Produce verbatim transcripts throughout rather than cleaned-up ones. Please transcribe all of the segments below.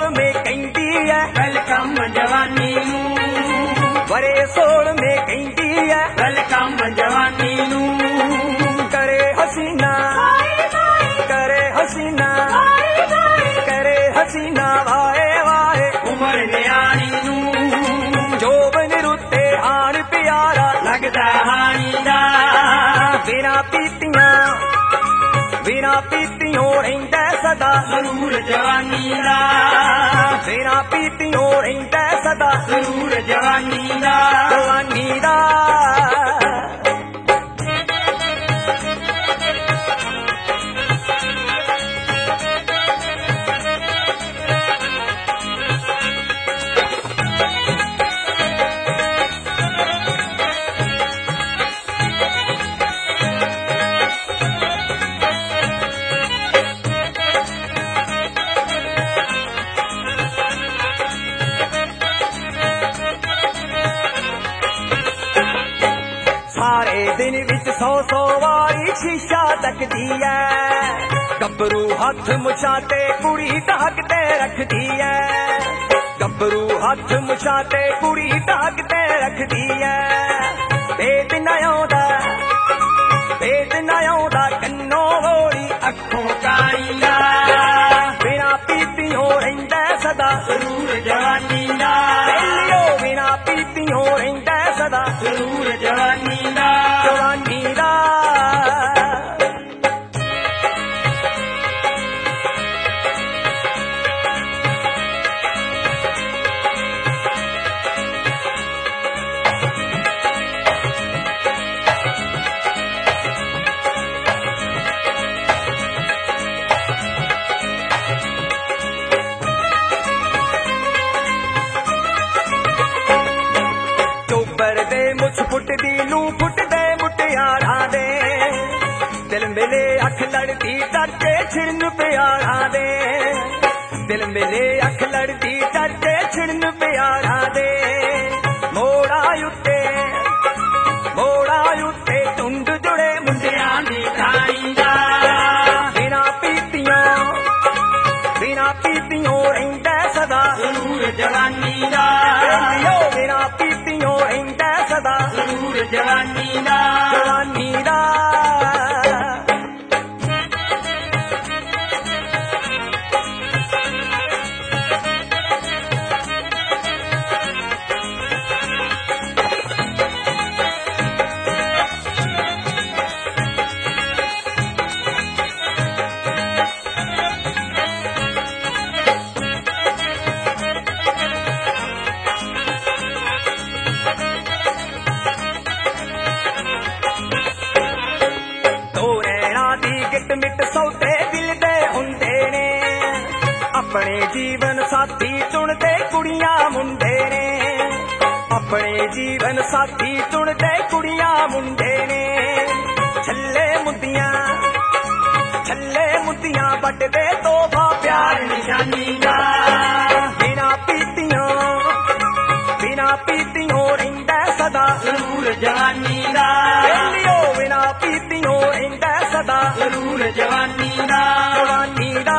Soul में कहती है वेलकम जवानी नू, बड़े सोल में कहती है वेलकम जवानी नू, करे हसीना करे हसीना करे हसीना वाए वाए उमर न्याणी नू, जोबन रुते आन प्यारा लगदा हानी दा, बिना पीतियां बिना पीतियों रहिंदा सदा जरूर जवानी दा, बिना पीतियों रहिंदा सदा जरूर जवानी दा, जवानी दा। सारे दिन विच सौ सौ वारी शीशा तकदी है, गबरू हथ मुछाते कुड़ी ढकते रखदी है, गबरू हथ मुछाते कुड़ी ढकते रखदी है। भेद न आउंदा भेद न आउंदा कन्नों वोली अखों काली दा, बिना पीतियों रहिंदा सदा जरूर जवानी दा, लियो बिना पीतियों रहिंदा सदा जरूर जवानी दा, जवानी दा। चोबर दे मुछ फुटदी लू फुटदे मुटियारा दे, दिल मिले अख लड़दी डरके छिड़न प्यारा दे, दिल मिले अख लड़दी डरके छिड़न प्यारा दे। मोड़ा उत्ते मोड़ा उत्ते टुंड जुड़े मुंडियां दी खाई दा, बिना पीतियों बिना पीतियों रहिंदा सदा जरूर जवानी दा, लियो बिना पीतियों रहिंदा सदा जरूर जवानी दा, जवानी दा। गिट मिट सौते दिल दे हुंदे ने, अपने जीवन साथी चुनदे कुड़ियां मुंडे ने, अपने जीवन साथी चुनदे कुड़ियां मुंडे ने। छल्ले मुद्दियां छल्ले मुद्दियां बटदे तोहफा प्यार निशानी दा, बिना पीतियों बिना पीतियों रहिंदा सदा जरूर जवानी दा, लियो बिना पीतियों रहिंदा सदा जरूर जवानी दा, जवानी दा।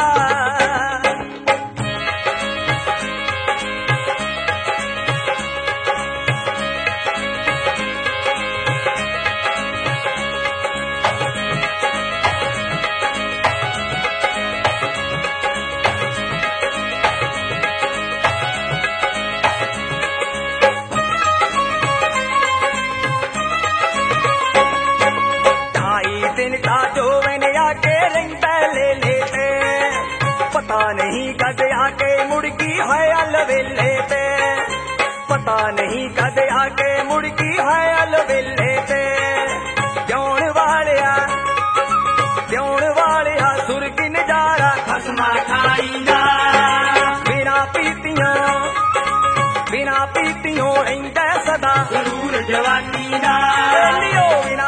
दिन का जो मैंने आके रहिंदा ले लेते, पता नहीं कद आके मुड़की है अलवेले पे, पता नहीं कद आके मुड़की है अलवेले पे। प्योण वालिया प्योण वालिया सुर्ग नजारा खसमा खाई दा, बिना पीतियों बिना पीतियों रहिंदा सदा जरूर जवानी दा, लियो बिना